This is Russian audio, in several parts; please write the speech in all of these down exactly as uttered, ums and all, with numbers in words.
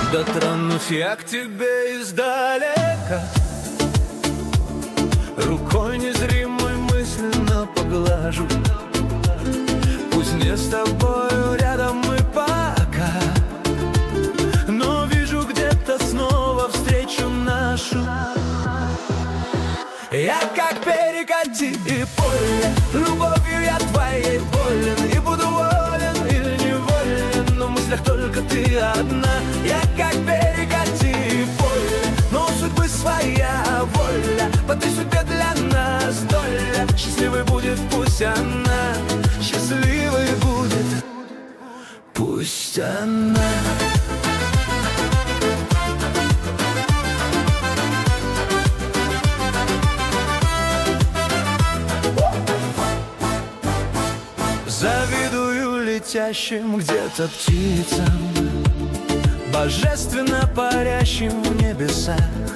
Дотронусь я к тебе издалека, рукой незримой мысленно поглажу. Пусть не с тобою рядом мы пока, но вижу где-то снова встречу нашу. Я как перекати и поле, любовью я твоей болен, и буду волен или неволен, но в мыслях только ты одна. Я как перекати и поле, но у судьбы своя воля, по той судьбе для нас доля. Счастливой будет пусть она, счастливой будет пусть она. Завидую летящим где-то птицам, божественно парящим в небесах.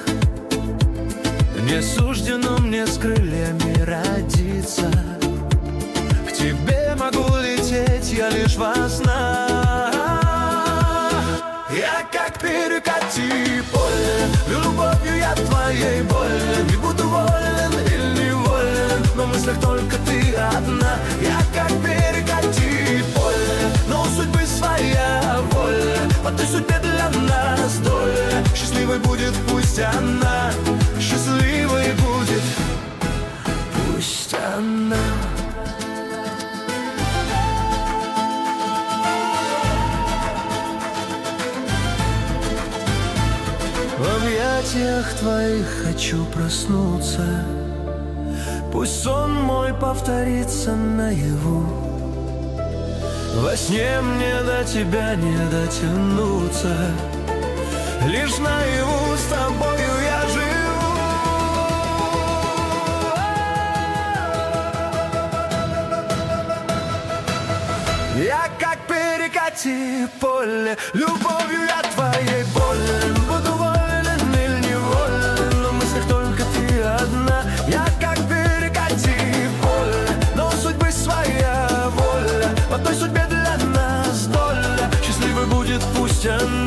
Не суждено мне с крыльями родиться, к тебе могу лететь я лишь во снах. Я как перекати поле, любовью я твоей болен, и буду волен или неволен, но в мыслях только ты одна. Я как перекати поле, но у судьбы своя воля, по той судьбе для нас доля. Счастливой будет пусть она, счастливой будет пусть она. В объятиях твоих хочу проснуться, пусть сон мой повторится наяву. Во сне мне до тебя не дотянуться, лишь наяву с тобою я живу. Я как перекати поле, любовью я твоей болен, буду волен или неволен, но в мыслях только ты одна. Я как перекати поле, но у судьбы своя воля, по той судьбе для нас доля. Счастливой будет пусть она,